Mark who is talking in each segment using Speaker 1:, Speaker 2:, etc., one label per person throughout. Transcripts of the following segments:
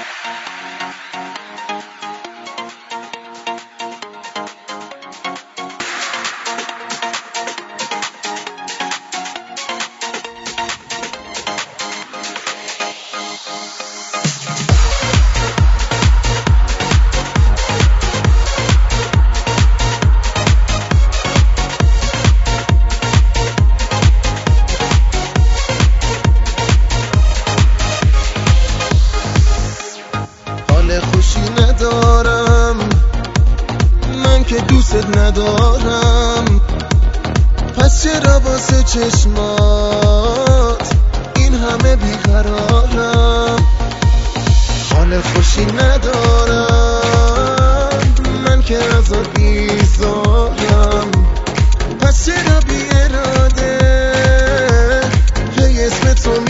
Speaker 1: خوشی ندارم من که دوست ندارم، پس چرا واسه چشمات این همه بیقرارم؟ حال خوشی ندارم من که ازت بیزارم، پس چرا بی اراده هی اسم تو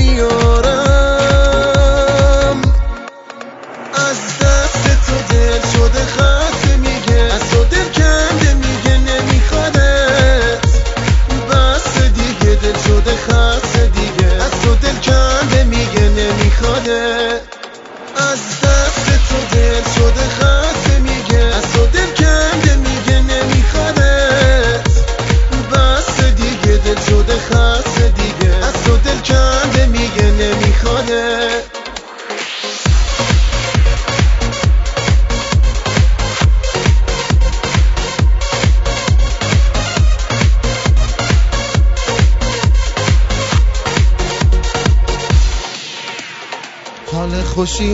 Speaker 1: میارم؟ از دست تو دل شده خسته میگه، از تو دل کنده میگه نمیخوادت، بس دیگه دل شده خسته دیگه، از تو دل کنده میگه نمیخوادت. از دست تو دل شده خسته میگه، از تو دل کنده میگه نمیخوادت، بس دیگه دل شده خسته دیگه، از تو دل کنده میگه نمیخوادت. حال خوشی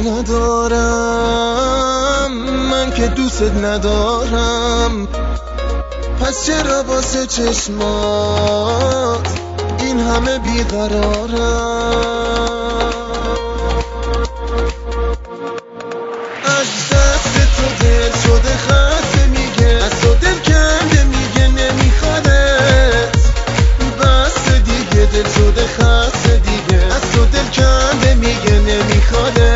Speaker 1: ندارم من که دوست ندارم، پس چرا واسه چشمات این همه بیقرارم؟ از دست تو دل شده خسته میگه، از تو دل کنده میگه نمیخوادت، بس دیگه دل شده خسته دیگه، از تو دل کنده میگه نمیخوادت.